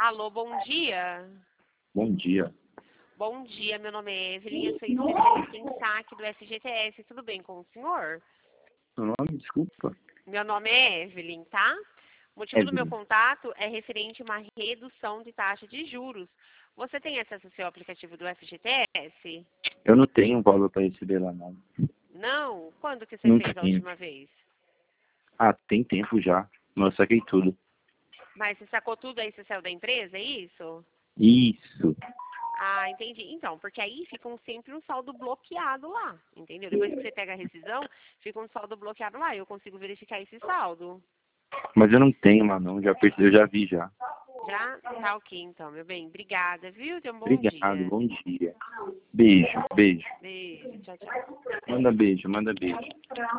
Alô, bom dia. Bom dia. Bom dia, meu nome é Evelyn, eu sou especialista em saque do FGTS. Tudo bem com o senhor? Seu nome, desculpa? Meu nome é Evelyn, tá? O motivo do meu Evelyn. contato é referente a uma redução de taxa de juros. Você tem acesso ao seu aplicativo do FGTS? Eu não tenho valor para receber lá, não. Não? Quando que você Não fez a tenho. última vez? Ah, tem tempo já. Mas eu saquei tudo. Mas você sacou tudo aí, você saiu da empresa, é isso? Isso. Ah, entendi. Então, porque aí fica sempre um saldo bloqueado lá, entendeu? Depois que você pega a rescisão, fica um saldo bloqueado lá. Eu consigo verificar esse saldo. Mas eu não tenho lá, não. Eu já vi já. Já? Tá ok, então, meu bem. Obrigada, viu? Tenha um bom Obrigado, dia. bom dia. Beijo, beijo. Beijo, tchau, tchau. Manda beijo, manda beijo.